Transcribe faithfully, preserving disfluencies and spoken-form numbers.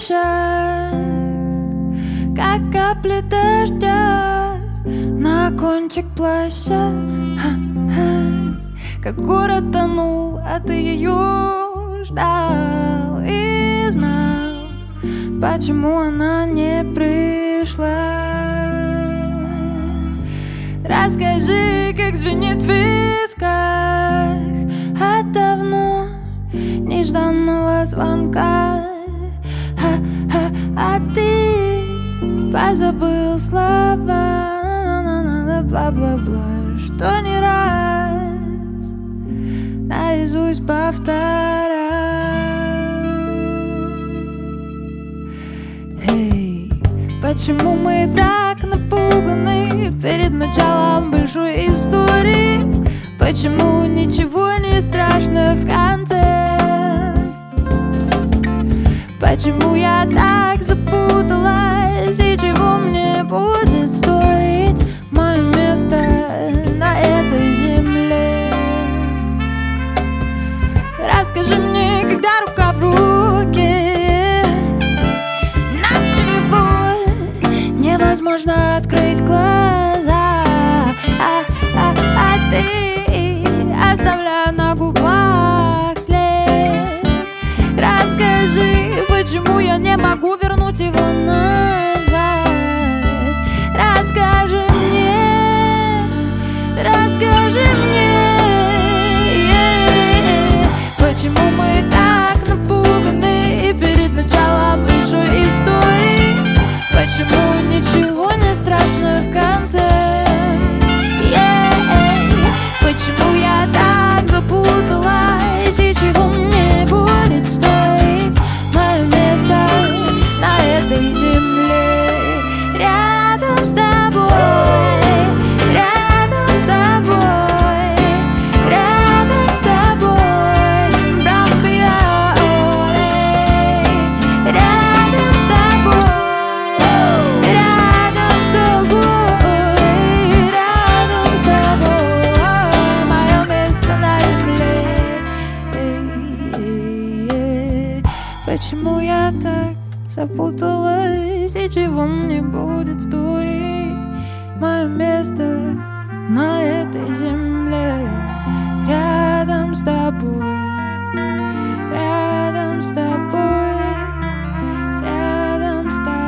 плечах, как капли дождя на кончик плаща. Как город тонул, а ты ее ждал и знал, почему она не пришла. Расскажи, как звенит в висках от давно нежданного звонка. А ты позабыл слова, бла-бла-бла, что не раз наизусть повторял. Эй, почему мы так напуганы перед началом большой истории? Почему ничего не страшно в конце? Почему я так запуталась, и чего мне будет стоить мое место на этой земле? Расскажи мне, когда рука в руке, нам чего невозможно открыть глаза, а, а, а ты оставляя на губах след. Расскажи, почему я не могу вернуть его назад? Расскажи мне, расскажи мне, yeah. Почему мы так напуганы перед началом большой истории? Почему ничего не страшно в конце? Yeah. Почему я так запуталась, и чего мне будет стоить мое место на этой земле? Рядом с тобой, рядом с тобой, рядом с тобой, рядом с тобой, рядом с тобой, рядом с тобой, мое место на земле. Почему я так запуталась, и чего мне будет стоить мое место на этой земле? Рядом с тобой, рядом с тобой, рядом с тобой.